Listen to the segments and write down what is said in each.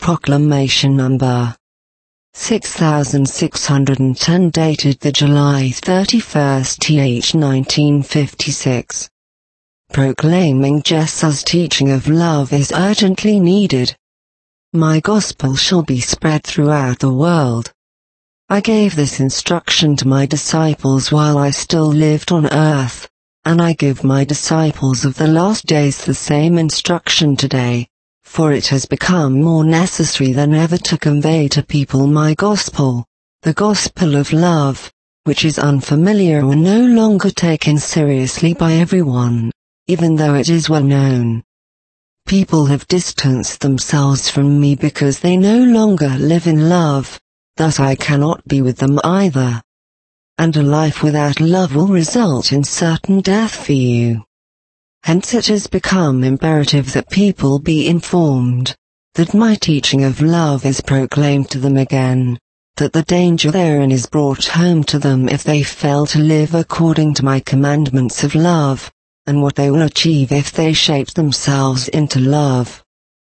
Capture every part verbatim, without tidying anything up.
Proclamation number six thousand six hundred ten, dated the July thirty-first, nineteen fifty-six. Proclaiming Jesus' teaching of love is urgently needed. My gospel shall be spread throughout the world. I gave this instruction to my disciples while I still lived on earth, and I give my disciples of the last days the same instruction today, for it has become more necessary than ever to convey to people my gospel, the gospel of love, which is unfamiliar or no longer taken seriously by everyone, even though it is well known. People have distanced themselves from me because they no longer live in love. Thus I cannot be with them either. And a life without love will result in certain death for you. Hence it has become imperative that people be informed, that my teaching of love is proclaimed to them again, that the danger therein is brought home to them if they fail to live according to my commandments of love, and what they will achieve if they shape themselves into love.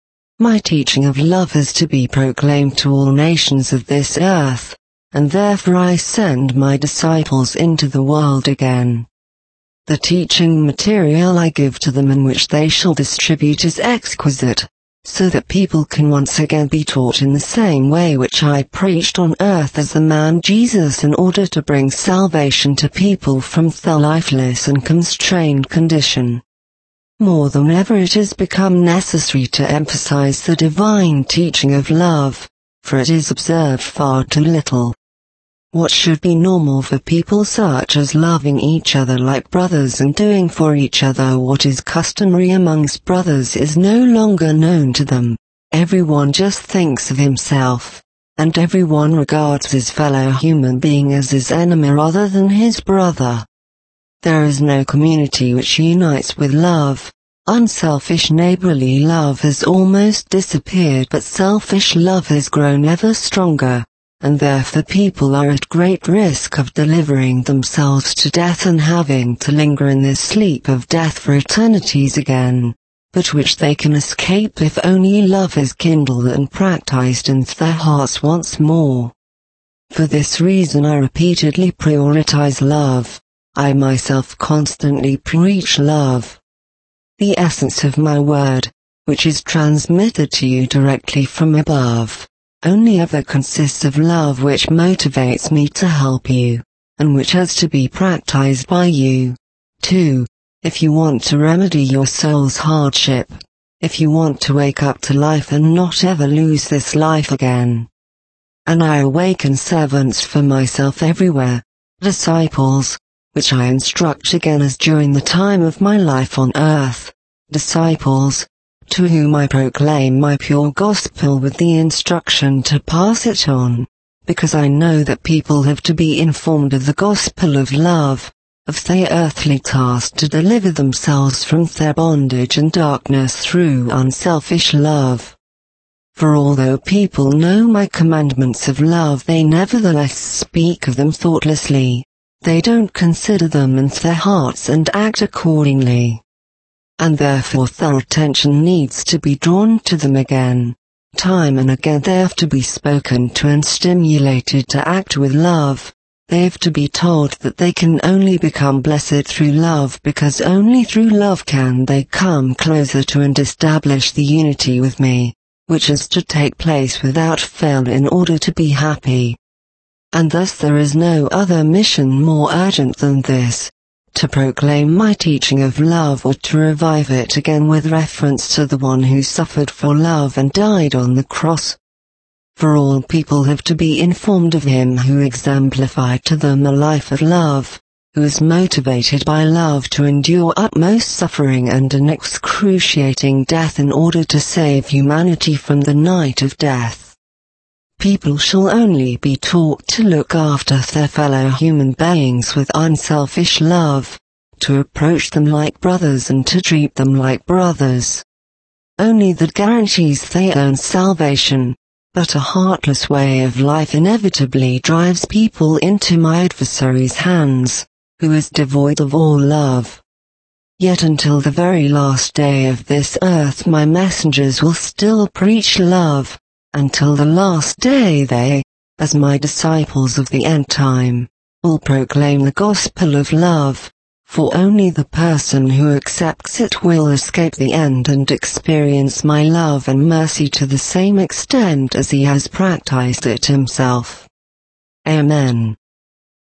My teaching of love is to be proclaimed to all nations of this earth, and therefore I send my disciples into the world again. The teaching material I give to them and which they shall distribute is exquisite, so that people can once again be taught in the same way which I preached on earth as the man Jesus, in order to bring salvation to people from their lifeless and constrained condition. More than ever it has become necessary to emphasize the divine teaching of love, for it is observed far too little. What should be normal for people such as loving each other like brothers and doing for each other what is customary amongst brothers is no longer known to them. Everyone just thinks of himself, and everyone regards his fellow human being as his enemy rather than his brother. There is no community which unites with love. Unselfish neighborly love has almost disappeared, but selfish love has grown ever stronger, and therefore people are at great risk of delivering themselves to death and having to linger in this sleep of death for eternities again, but which they can escape if only love is kindled and practiced in their hearts once more. For this reason I repeatedly prioritize love. I myself constantly preach love. The essence of my word, which is transmitted to you directly from above, only ever consists of love, which motivates me to help you, and which has to be practiced by you, too, if you want to remedy your soul's hardship, if you want to wake up to life and not ever lose this life again. And I awaken servants for myself everywhere, disciples, which I instruct again as during the time of my life on earth, disciples, to whom I proclaim my pure gospel with the instruction to pass it on, because I know that people have to be informed of the gospel of love, of their earthly task to deliver themselves from their bondage and darkness through unselfish love. For although people know my commandments of love, they nevertheless speak of them thoughtlessly. They don't consider them in their hearts and act accordingly. And therefore their attention needs to be drawn to them again. Time and again they have to be spoken to and stimulated to act with love. They have to be told that they can only become blessed through love, because only through love can they come closer to and establish the unity with me, which is to take place without fail in order to be happy. And thus there is no other mission more urgent than this, to proclaim my teaching of love, or to revive it again with reference to the one who suffered for love and died on the cross. For all people have to be informed of him who exemplified to them a life of love, who is motivated by love to endure utmost suffering and an excruciating death in order to save humanity from the night of death. People shall only be taught to look after their fellow human beings with unselfish love, to approach them like brothers and to treat them like brothers. Only that guarantees their own salvation, but a heartless way of life inevitably drives people into my adversary's hands, who is devoid of all love. Yet until the very last day of this earth my messengers will still preach love, Until the last day they, as my disciples of the end time, will proclaim the gospel of love, for only the person who accepts it will escape the end and experience my love and mercy to the same extent as he has practiced it himself. Amen.